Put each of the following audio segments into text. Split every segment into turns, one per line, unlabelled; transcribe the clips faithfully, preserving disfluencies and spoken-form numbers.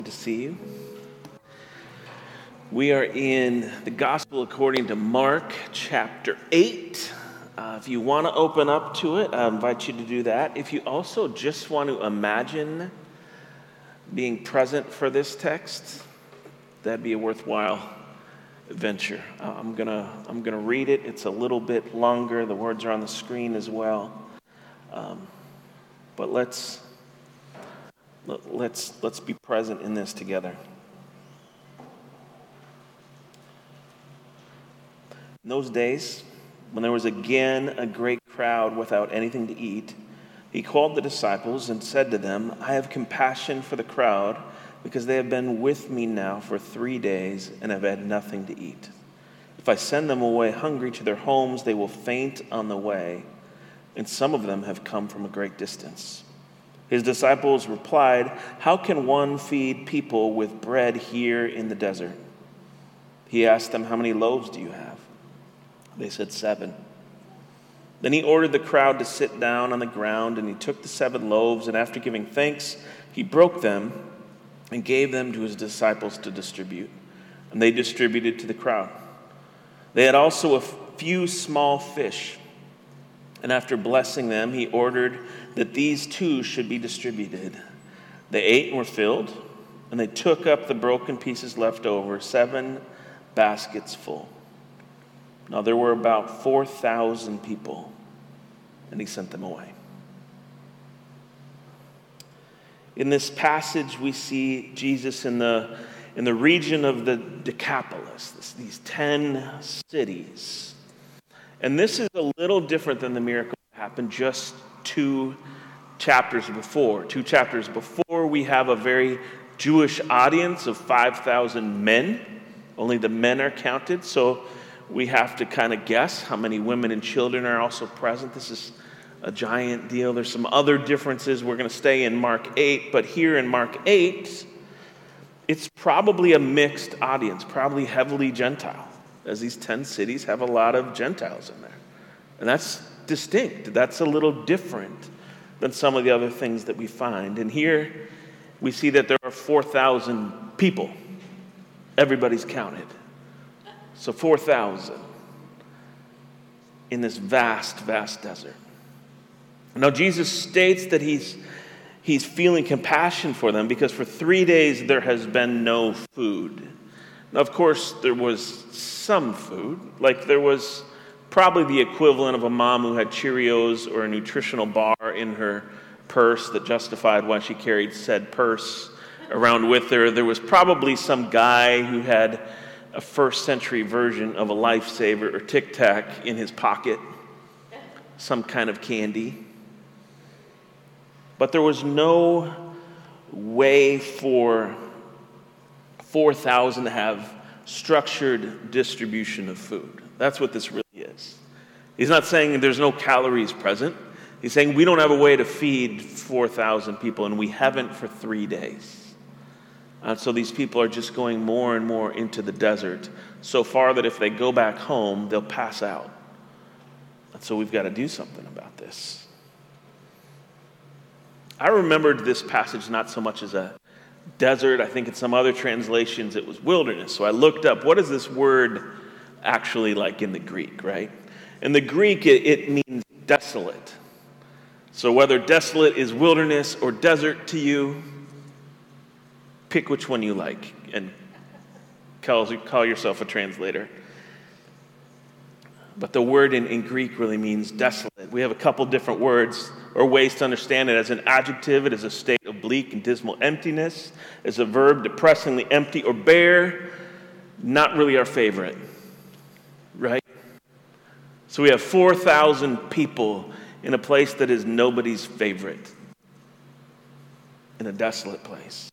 To see you. We are in the Gospel according to Mark, chapter eight. Uh, if you want to open up to it, I invite you to do that. If you also just want to imagine being present for this text, that'd be a worthwhile adventure. Uh, I'm gonna I'm gonna read it. It's a little bit longer. The words are on the screen as well. Um, but let's. Let's let's be present in this together. In those days, when there was again a great crowd without anything to eat, he called the disciples and said to them, "I have compassion for the crowd, because they have been with me now for three days and have had nothing to eat. If I send them away hungry to their homes, they will faint on the way, and some of them have come from a great distance." His disciples replied, "How can one feed people with bread here in the desert?" He asked them, "How many loaves do you have?" They said, "Seven." Then he ordered the crowd to sit down on the ground, and he took the seven loaves, and after giving thanks, he broke them and gave them to his disciples to distribute. And they distributed to the crowd. They had also a few small fish. And after blessing them, he ordered that these too should be distributed. They ate and were filled, and they took up the broken pieces left over, seven baskets full. Now there were about four thousand people, and he sent them away. In this passage, we see Jesus in the, in the region of the Decapolis, this, these ten cities. And this is a little different than the miracle that happened just two chapters before. Two chapters before, we have a very Jewish audience of five thousand men. Only the men are counted, so we have to kind of guess how many women and children are also present. This is a giant deal. There's some other differences. We're going to stay in Mark eight, but here in Mark eight, it's probably a mixed audience, probably heavily Gentile, as these ten cities have a lot of Gentiles in there. And that's distinct. That's a little different than some of the other things that we find. And here we see that there are four thousand people. Everybody's counted. So four thousand in this vast, vast desert. Now Jesus states that he's he's feeling compassion for them because for three days there has been no food. Now, of course, there was some food. Like there was probably the equivalent of a mom who had Cheerios or a nutritional bar in her purse that justified why she carried said purse around with her. There was probably some guy who had a first century version of a Lifesaver or Tic Tac in his pocket, some kind of candy. But there was no way for four thousand to have structured distribution of food. That's what this really is. He's not saying there's no calories present. He's saying we don't have a way to feed four thousand people, and we haven't for three days. And so these people are just going more and more into the desert, so far that if they go back home, they'll pass out. And so we've got to do something about this. I remembered this passage not so much as a desert. I think in some other translations it was wilderness. So I looked up, what is this word actually like in the Greek, right? In the Greek, it, it means desolate. So whether desolate is wilderness or desert to you, pick which one you like and call, call yourself a translator. But the word in, in Greek really means desolate. We have a couple different words or ways to understand it. As an adjective, it is a state of bleak and dismal emptiness. As a verb, depressingly empty or bare. Not really our favorite, right? So we have four thousand people in a place that is nobody's favorite. In a desolate place.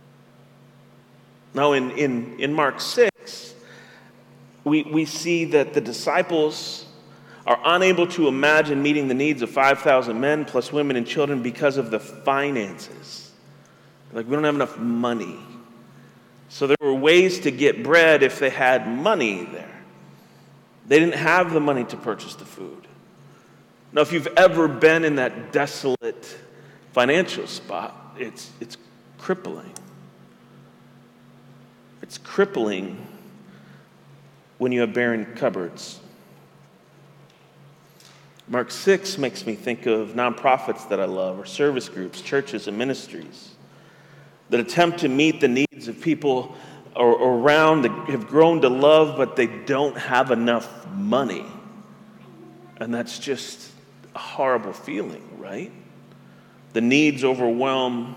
Now in, in, in Mark six, we, we see that the disciples are unable to imagine meeting the needs of five thousand men plus women and children because of the finances. Like, we don't have enough money. So there were ways to get bread if they had money there. They didn't have the money to purchase the food. Now, if you've ever been in that desolate financial spot, it's it's crippling. it's crippling when you have barren cupboards. Mark six makes me think of nonprofits that I love, or service groups, churches, and ministries that attempt to meet the needs of people or, or around that have grown to love, but they don't have enough money. And that's just a horrible feeling, right? The needs overwhelm,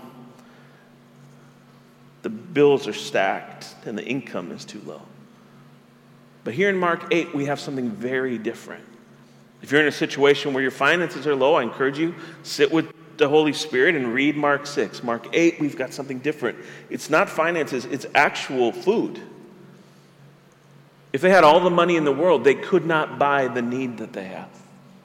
the bills are stacked, and the income is too low. But here in Mark eight, we have something very different. If you're in a situation where your finances are low, I encourage you, sit with the Holy Spirit and read Mark six. Mark eight, we've got something different. It's not finances, it's actual food. If they had all the money in the world, they could not buy the need that they have.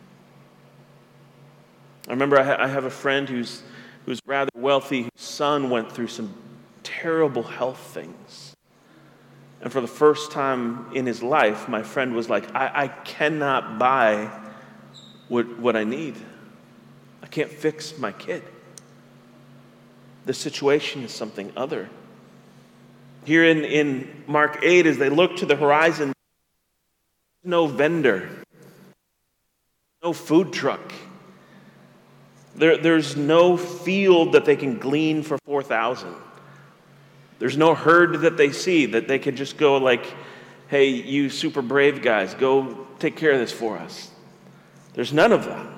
I remember I, ha- I have a friend who's, who's rather wealthy, whose son went through some terrible health things. And for the first time in his life, my friend was like, I, I cannot buy what, what I need. I can't fix my kid. The situation is something other. Here in, in Mark eight, as they look to the horizon, no vendor, no food truck. There, there's no field that they can glean for four thousand. There's no herd that they see that they could just go like, hey, you super brave guys, go take care of this for us. There's none of that.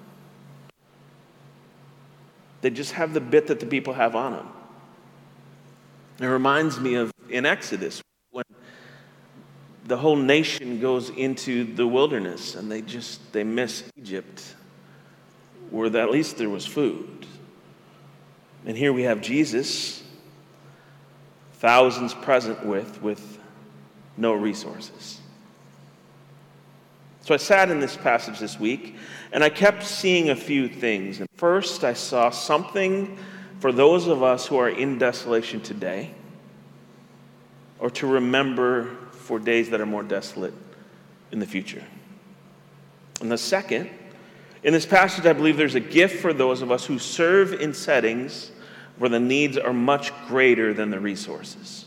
They just have the bit that the people have on them. It reminds me of in Exodus when the whole nation goes into the wilderness and they just, they miss Egypt, where at least there was food. And here we have Jesus, thousands present with, with no resources. So I sat in this passage this week, and I kept seeing a few things. And first, I saw something for those of us who are in desolation today, or to remember for days that are more desolate in the future. And the second, in this passage, I believe there's a gift for those of us who serve in settings where the needs are much greater than the resources,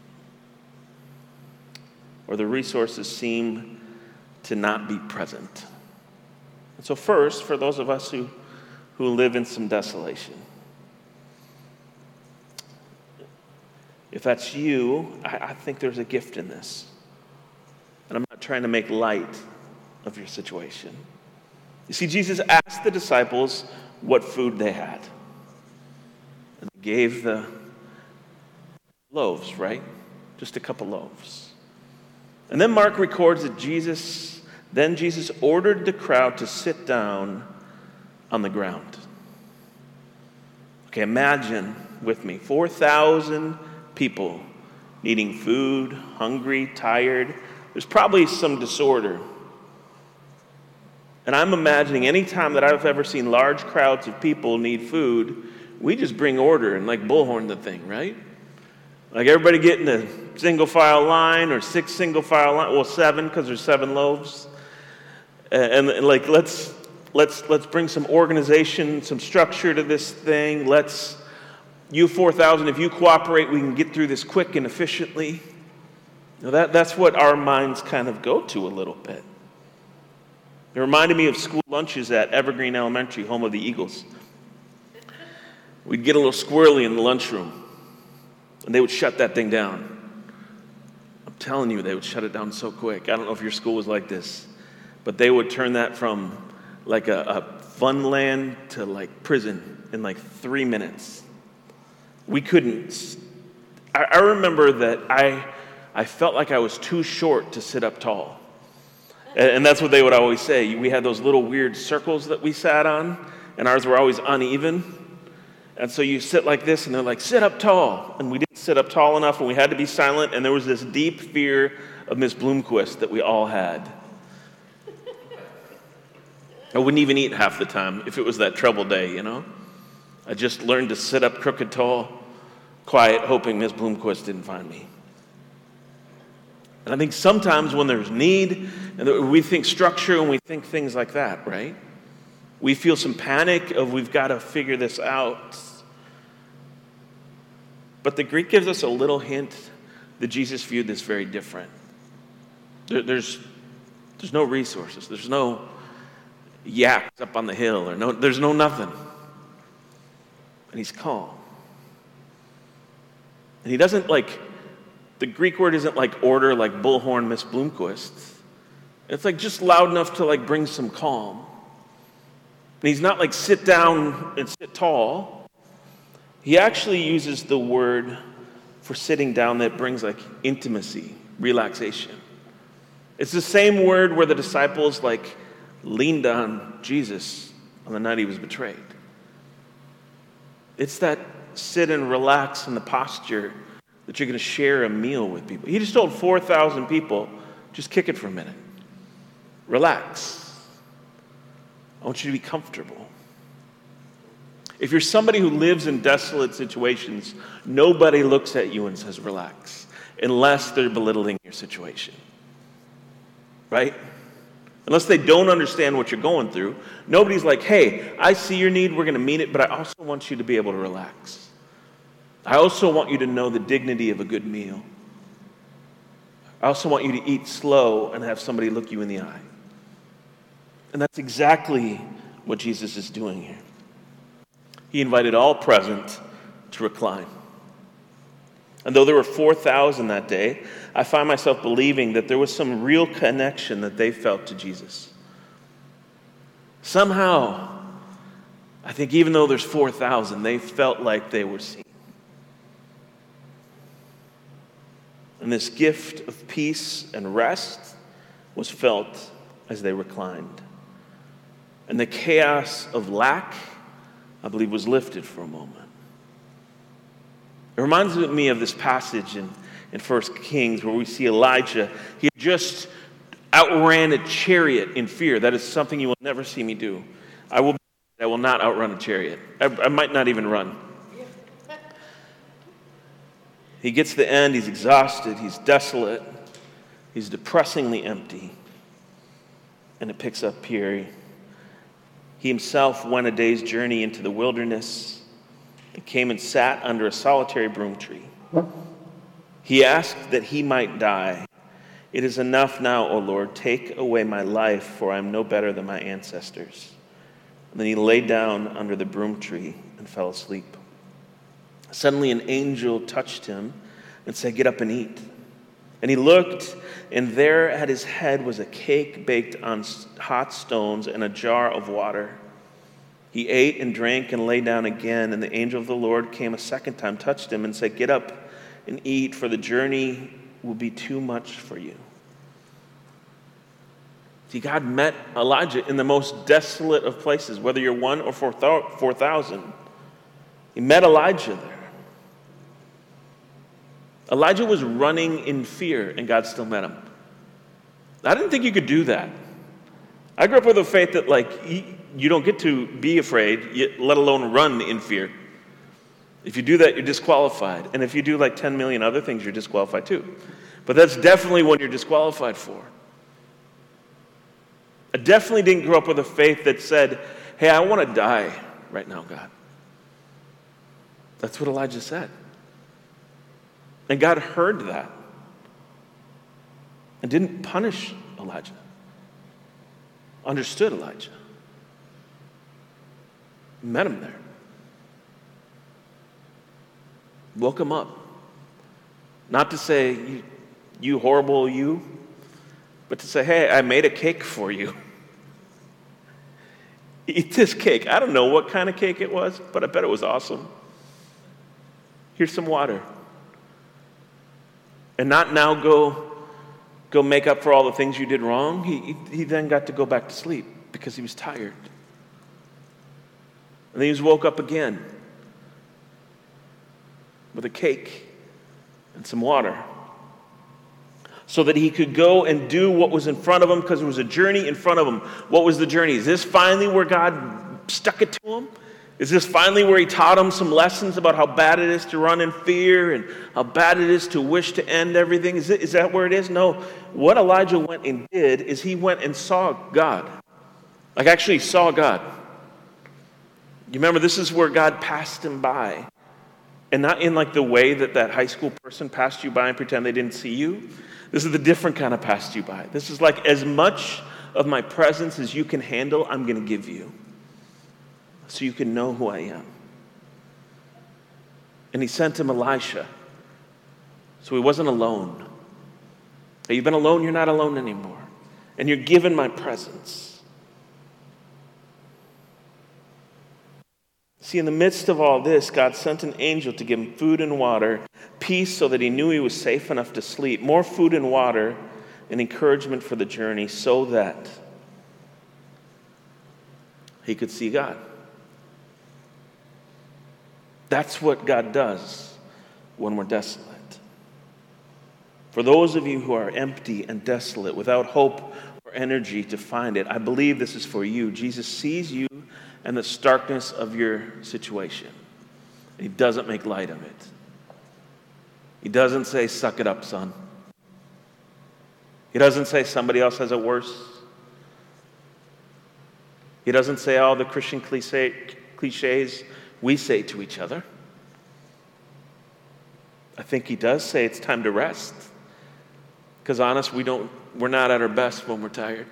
or the resources seem to not be present. And so first, for those of us who, who live in some desolation, if that's you, I, I think there's a gift in this. And I'm not trying to make light of your situation. You see, Jesus asked the disciples what food they had. And they gave the loaves, right? Just a couple loaves. And then Mark records that Jesus, then Jesus ordered the crowd to sit down on the ground. Okay, imagine with me, four thousand people needing food, hungry, tired. There's probably some disorder. And I'm imagining any time that I've ever seen large crowds of people need food, we just bring order and like bullhorn the thing, right? Like everybody get in a single file line or six single file line, well seven because there's seven loaves. And, and like let's let's let's bring some organization, some structure to this thing. Let's you four thousand, if you cooperate, we can get through this quick and efficiently. Now that that's what our minds kind of go to a little bit. It reminded me of school lunches at Evergreen Elementary, home of the Eagles. We'd get a little squirrely in the lunchroom, and they would shut that thing down. I'm telling you, they would shut it down so quick. I don't know if your school was like this, but they would turn that from like a, a fun land to like prison in like three minutes. We couldn't. I, I remember that I, I felt like I was too short to sit up tall. And that's what they would always say. We had those little weird circles that we sat on, and ours were always uneven. And so you sit like this, and they're like, sit up tall. And we didn't sit up tall enough, and we had to be silent, and there was this deep fear of Miss Bloomquist that we all had. I wouldn't even eat half the time if it was that trouble day, you know? I just learned to sit up crooked tall, quiet, hoping Miss Bloomquist didn't find me. And I think sometimes when there's need, and we think structure and we think things like that, right? We feel some panic of we've got to figure this out. But the Greek gives us a little hint that Jesus viewed this very different. There, there's, there's no resources. There's no yaks up on the hill, or no, there's no nothing. And he's calm. And he doesn't like, the Greek word isn't like order, like bullhorn Miss Bloomquist. It's like just loud enough to like bring some calm. And he's not like sit down and sit tall. He actually uses the word for sitting down that brings like intimacy, relaxation. It's the same word where the disciples like leaned on Jesus on the night he was betrayed. It's that sit and relax in the posture that you're going to share a meal with people. He just told four thousand people, just kick it for a minute. Relax. I want you to be comfortable. If you're somebody who lives in desolate situations, nobody looks at you and says, relax, unless they're belittling your situation. Right? Unless they don't understand what you're going through, nobody's like, hey, I see your need, we're going to meet it, but I also want you to be able to relax. I also want you to know the dignity of a good meal. I also want you to eat slow and have somebody look you in the eye. And that's exactly what Jesus is doing here. He invited all present to recline. And though there were four thousand that day, I find myself believing that there was some real connection that they felt to Jesus. Somehow, I think even though there's four thousand, they felt like they were seen. And this gift of peace and rest was felt as they reclined. And the chaos of lack, I believe, was lifted for a moment. It reminds me of this passage in, in First Kings where we see Elijah. He had just outran a chariot in fear. That is something you will never see me do. I will, I will not outrun a chariot. I, I might not even run. He gets to the end, he's exhausted, he's desolate, he's depressingly empty. And it picks up here. He himself went a day's journey into the wilderness and came and sat under a solitary broom tree. He asked that he might die. It is enough now, O Lord, take away my life, for I am no better than my ancestors. And then he lay down under the broom tree and fell asleep. Suddenly an angel touched him and said, get up and eat. And he looked, and there at his head was a cake baked on hot stones and a jar of water. He ate and drank and lay down again, and the angel of the Lord came a second time, touched him, and said, get up and eat, for the journey will be too much for you. See, God met Elijah in the most desolate of places, whether you're one or four thousand. He met Elijah there. Elijah was running in fear, and God still met him. I didn't think you could do that. I grew up with a faith that, like, you don't get to be afraid, let alone run in fear. If you do that, you're disqualified. And if you do, like, ten million other things, you're disqualified too. But that's definitely what you're disqualified for. I definitely didn't grow up with a faith that said, hey, I want to die right now, God. That's what Elijah said. And God heard that and didn't punish Elijah. Understood Elijah. Met him there. Woke him up. Not to say, you, you horrible you, but to say, hey, I made a cake for you. Eat this cake. I don't know what kind of cake it was, but I bet it was awesome. Here's some water. And not now go, go make up for all the things you did wrong. He, he then got to go back to sleep because he was tired. And then he was woke up again with a cake and some water so that he could go and do what was in front of him, because there was a journey in front of him. What was the journey? Is this finally where God stuck it to him? Is this finally where he taught him some lessons about how bad it is to run in fear and how bad it is to wish to end everything? Is, it, is that where it is? No. What Elijah went and did is he went and saw God. Like actually saw God. You remember, this is where God passed him by. And not in like the way that that high school person passed you by and pretend they didn't see you. This is the different kind of passed you by. This is like, as much of my presence as you can handle, I'm going to give you, so you can know who I am. And he sent him Elisha, so he wasn't alone. Hey, you've been alone, you're not alone anymore. And you're given my presence. See, in the midst of all this, God sent an angel to give him food and water, peace so that he knew he was safe enough to sleep, more food and water, and encouragement for the journey so that he could see God. That's what God does when we're desolate. For those of you who are empty and desolate, without hope or energy to find it, I believe this is for you. Jesus sees you and the starkness of your situation. He doesn't make light of it. He doesn't say, suck it up, son. He doesn't say somebody else has it worse. He doesn't say all the Christian cliche, cliches we say to each other. I think he does say it's time to rest. Because honest, we don't, we're not at our best when we're tired.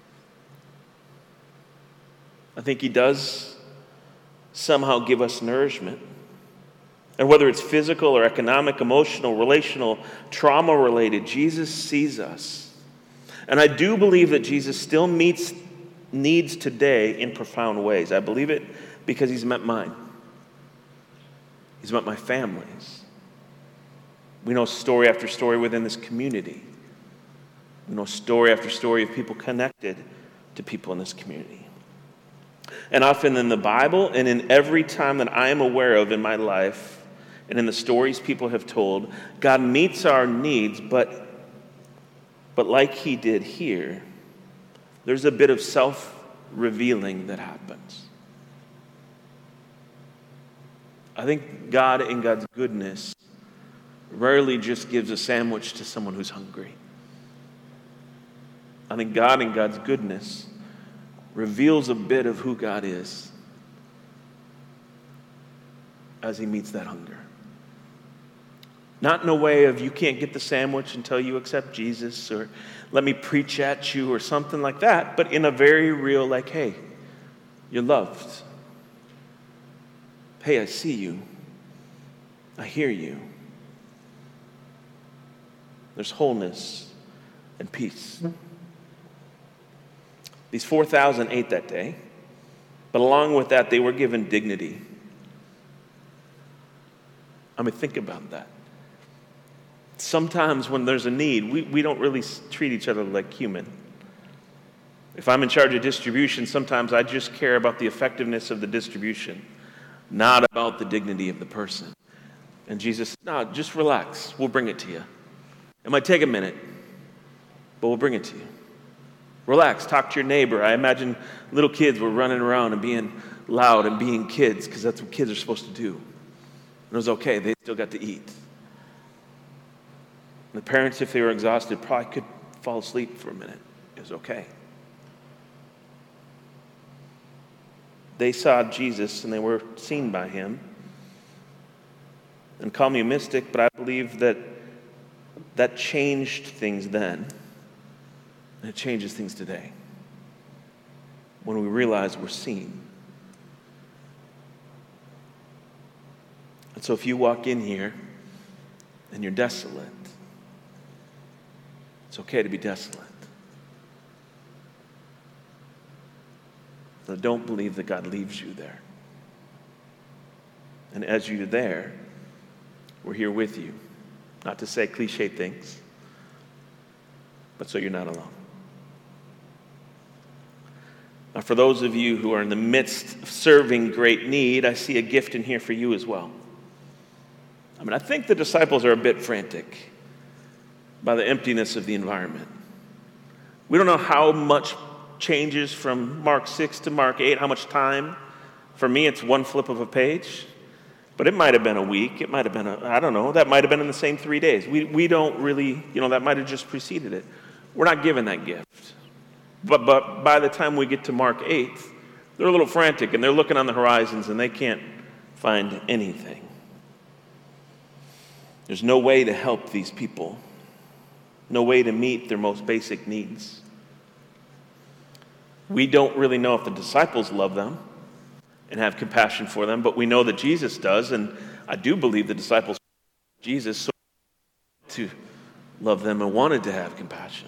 I think he does somehow give us nourishment. And whether it's physical or economic, emotional, relational, trauma-related, Jesus sees us. And I do believe that Jesus still meets needs today in profound ways. I believe it because he's met mine. He's met my family's. We know story after story within this community. We know story after story of people connected to people in this community. And often in the Bible and in every time that I am aware of in my life and in the stories people have told, God meets our needs, but, but like he did here, there's a bit of self-revealing that happens. I think God in God's goodness rarely just gives a sandwich to someone who's hungry. I think God in God's goodness reveals a bit of who God is as he meets that hunger. Not in a way of you can't get the sandwich until you accept Jesus, or let me preach at you or something like that, but in a very real, like, hey, you're loved. Hey, I see you. I hear you. There's wholeness and peace. These four thousand ate that day, but along with that, they were given dignity. I mean, think about that. Sometimes when there's a need, we, we don't really treat each other like human. If I'm in charge of distribution, sometimes I just care about the effectiveness of the distribution, not about the dignity of the person. And Jesus, no, just relax. We'll bring it to you. It might take a minute, but we'll bring it to you. Relax, talk to your neighbor. I imagine little kids were running around and being loud and being kids because that's what kids are supposed to do. And it was okay, they still got to eat. And the parents, if they were exhausted, probably could fall asleep for a minute. It was okay. They saw Jesus and they were seen by him. And call me a mystic, but I believe that that changed things then. And it changes things today. When we realize we're seen. And so if you walk in here and you're desolate, it's okay to be desolate. But don't believe that God leaves you there. And as you're there, we're here with you. Not to say cliche things, but so you're not alone. Now, for those of you who are in the midst of serving great need, I see a gift in here for you as well. I mean, I think the disciples are a bit frantic by the emptiness of the environment. We don't know how much changes from Mark six to Mark eight, how much time. For me, it's one flip of a page. But it might have been a week. It might have been, a, I don't know, that might have been in the same three days. We we don't really, you know, that might have just preceded it. We're not given that gift. But but by the time we get to Mark eight, they're a little frantic and they're looking on the horizons and they can't find anything. There's no way to help these people, no way to meet their most basic needs. We don't really know if the disciples love them and have compassion for them, but we know that Jesus does, and I do believe the disciples love Jesus so to love them and wanted to have compassion.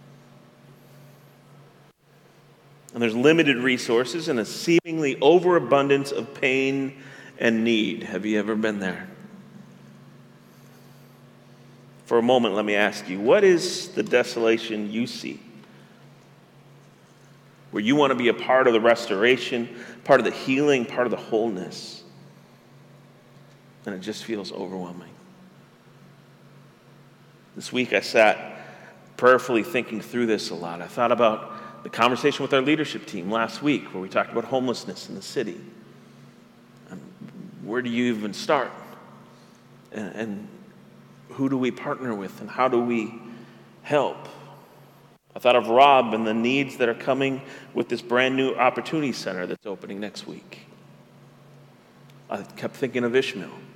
And there's limited resources and a seemingly overabundance of pain and need. Have you ever been there? For a moment, let me ask you, what is the desolation you see? Where you want to be a part of the restoration, part of the healing, part of the wholeness. And it just feels overwhelming. This week I sat prayerfully thinking through this a lot. I thought about the conversation with our leadership team last week where we talked about homelessness in the city. And where do you even start? And, and who do we partner with? And how do we help? I thought of Rob and the needs that are coming with this brand new opportunity center that's opening next week. I kept thinking of Ishmael. I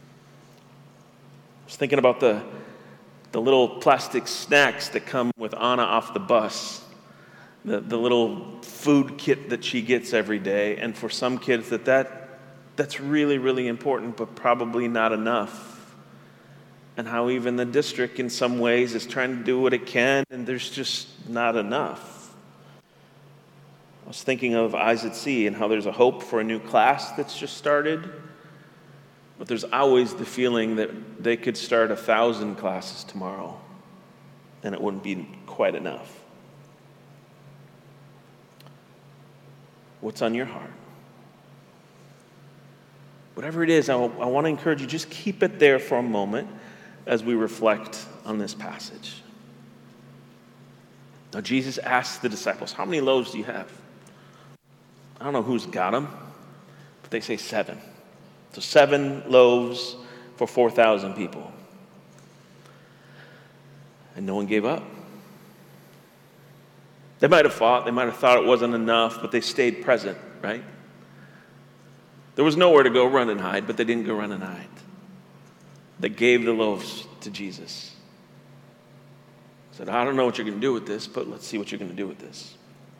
was thinking about the, the little plastic snacks that come with Anna off the bus. The, the little food kit that she gets every day. And for some kids, that, that that's really, really important, but probably not enough. And how even the district in some ways is trying to do what it can, and there's just not enough. I was thinking of Eyes at Sea and how there's a hope for a new class that's just started, but there's always the feeling that they could start a thousand classes tomorrow, and it wouldn't be quite enough. What's on your heart? Whatever it is, I, I want to encourage you, just keep it there for a moment as we reflect on this passage. Now, Jesus asked the disciples, how many loaves do you have? I don't know who's got them, but they say seven. So seven loaves for four thousand people. And no one gave up. They might have fought, they might have thought it wasn't enough, but they stayed present, right? There was nowhere to go run and hide, but they didn't go run and hide. They gave the loaves to Jesus. Said, I don't know what you're going to do with this, but let's see what you're going to do with this.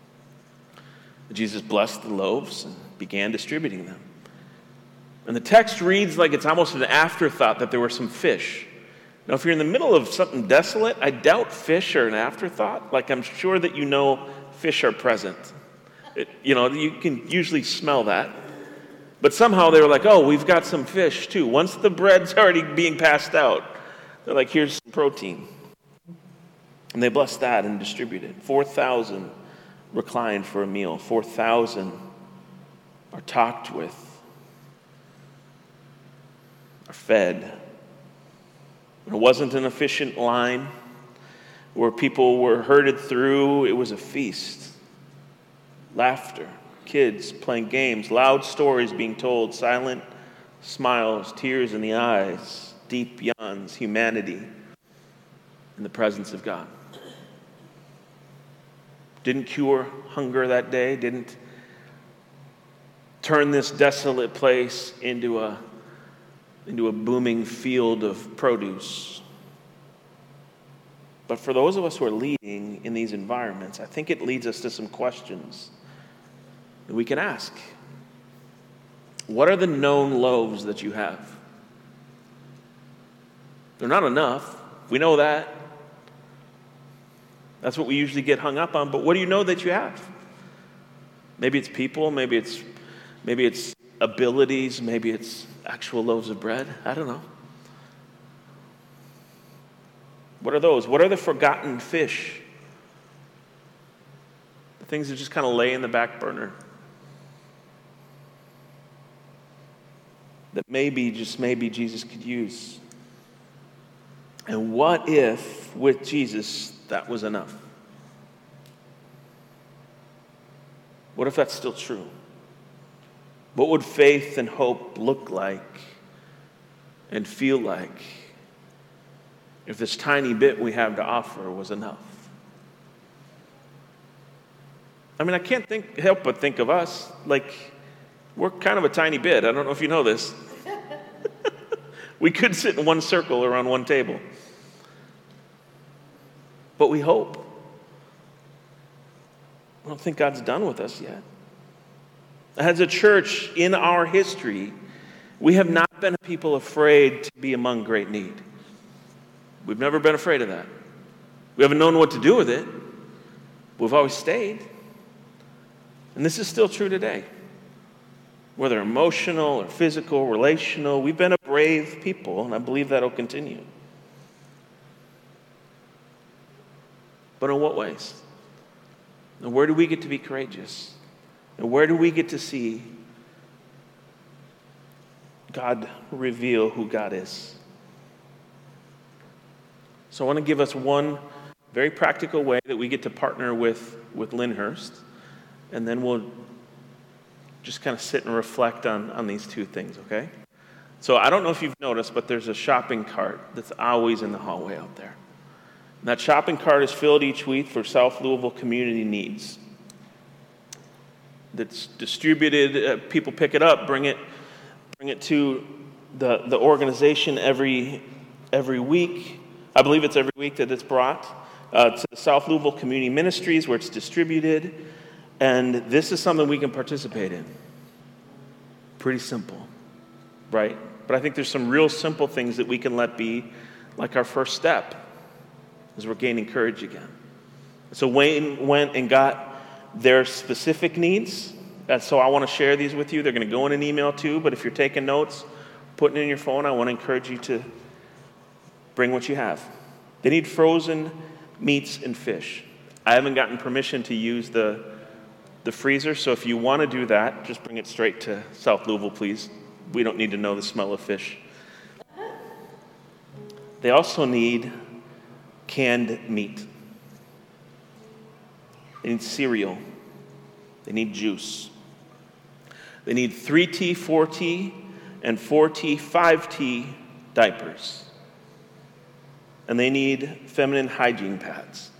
Jesus blessed the loaves and began distributing them. And the text reads like it's almost an afterthought that there were some fish. Now, if you're in the middle of something desolate, I doubt fish are an afterthought. Like, I'm sure that you know fish are present. It, you know, you can usually smell that. But somehow they were like, oh, we've got some fish too. Once the bread's already being passed out, they're like, here's some protein. And they blessed that and distributed. four thousand reclined for a meal. four thousand are talked with, are fed. It wasn't an efficient line where people were herded through. It was a feast. Laughter, kids playing games, loud stories being told, silent smiles, tears in the eyes, deep yawns, humanity in the presence of God. Didn't cure hunger that day, didn't turn this desolate place into a into a booming field of produce. But for those of us who are leading in these environments, I think it leads us to some questions that we can ask. What are the known loaves that you have? They're not enough. We know that. That's what we usually get hung up on. But what do you know that you have? Maybe it's people, maybe it's maybe it's abilities, maybe it's actual loaves of bread. I don't know. What are those? What are the forgotten fish? The things that just kind of lay in the back burner. That maybe, just maybe, Jesus could use. And what if, with Jesus, that was enough? What if that's still true? What would faith and hope look like and feel like if this tiny bit we have to offer was enough? I mean, I can't think, help but think of us. Like, we're kind of a tiny bit. I don't know if you know this. We could sit in one circle around one table. But we hope. I don't think God's done with us yet. As a church in our history, we have not been a people afraid to be among great need. We've never been afraid of that. We haven't known what to do with it. We've always stayed. And this is still true today. Whether emotional or physical, relational, we've been a brave people, and I believe that'll continue. But in what ways? And where do we get to be courageous? And where do we get to see God reveal who God is? So I want to give us one very practical way that we get to partner with, with Lyndhurst, and then we'll just kind of sit and reflect on, on these two things, okay? So I don't know if you've noticed, but there's a shopping cart that's always in the hallway out there. And that shopping cart is filled each week for South Louisville community needs. That's distributed, uh, people pick it up, bring it bring it to the, the organization every every week. I believe it's every week that it's brought uh, to the South Louisville Community Ministries where it's distributed. And this is something we can participate in. Pretty simple, right? But I think there's some real simple things that we can let be like our first step as we're gaining courage again. So Wayne went and got their specific needs. And so I want to share these with you. They're going to go in an email too, but if you're taking notes, putting it in your phone, I want to encourage you to bring what you have. They need frozen meats and fish. I haven't gotten permission to use the, the freezer, so if you want to do that, just bring it straight to South Louisville, please. We don't need to know the smell of fish. They also need canned meat. They need cereal. They need juice. They need three T, four T, and four T, five T diapers. And they need feminine hygiene pads.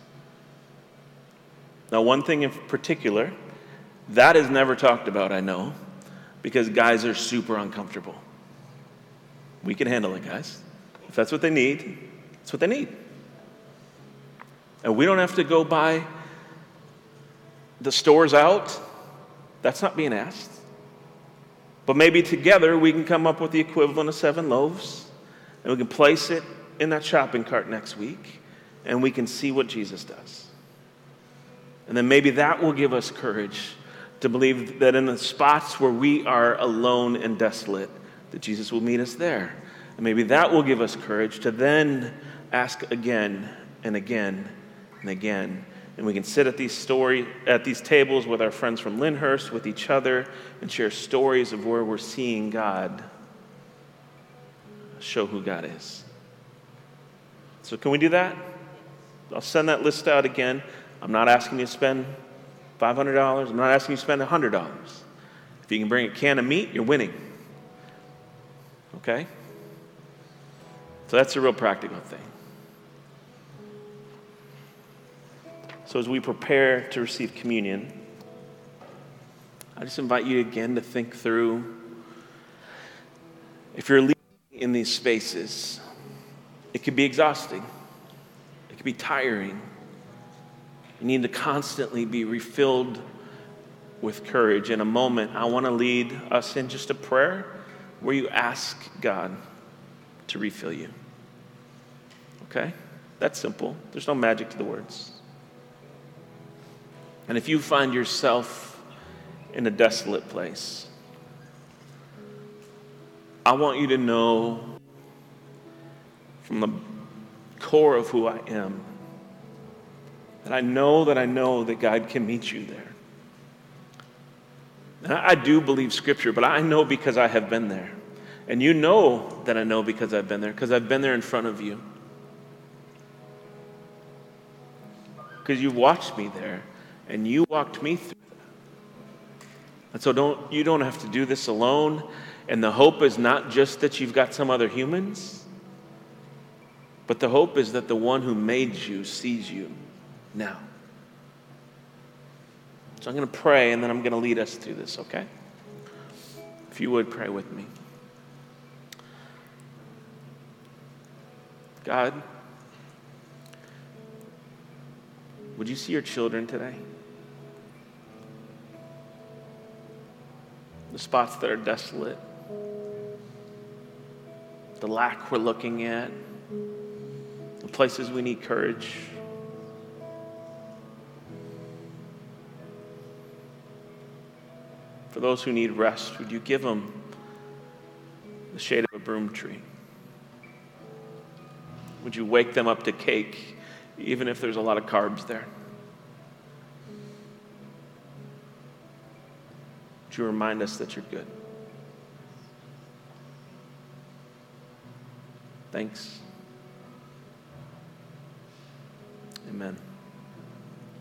Now, one thing in particular, that is never talked about, I know, because guys are super uncomfortable. We can handle it, guys. If that's what they need, that's what they need. And we don't have to go buy the stores out. That's not being asked. But maybe together we can come up with the equivalent of seven loaves, and we can place it in that shopping cart next week, and we can see what Jesus does. And then maybe that will give us courage to believe that in the spots where we are alone and desolate, that Jesus will meet us there. And maybe that will give us courage to then ask again and again and again. And we can sit at these story at these tables with our friends from Lyndhurst, with each other, and share stories of where we're seeing God show who God is. So can we do that? I'll send that list out again. I'm not asking you to spend five hundred dollars. I'm not asking you to spend one hundred dollars. If you can bring a can of meat, you're winning. Okay? So that's a real practical thing. So as we prepare to receive communion, I just invite you again to think through, if you're leading in these spaces, it could be exhausting. It could be tiring. You need to constantly be refilled with courage. In a moment, I want to lead us in just a prayer where you ask God to refill you. Okay? That's simple. There's no magic to the words. And if you find yourself in a desolate place, I want you to know from the core of who I am that I know that I know that God can meet you there. And I do believe Scripture, but I know because I have been there. And you know that I know because I've been there, because I've been there in front of you. Because you've watched me there, and you walked me through that. And so don't you don't have to do this alone. And the hope is not just that you've got some other humans, but the hope is that the one who made you sees you now. So I'm going to pray, and then I'm going to lead us through this, okay? If you would, pray with me. God, would you see your children today? The spots that are desolate, the lack we're looking at, the places we need courage. For those who need rest, would you give them the shade of a broom tree? Would you wake them up to cake, even if there's a lot of carbs there? Would you remind us that you're good? Thanks. Amen.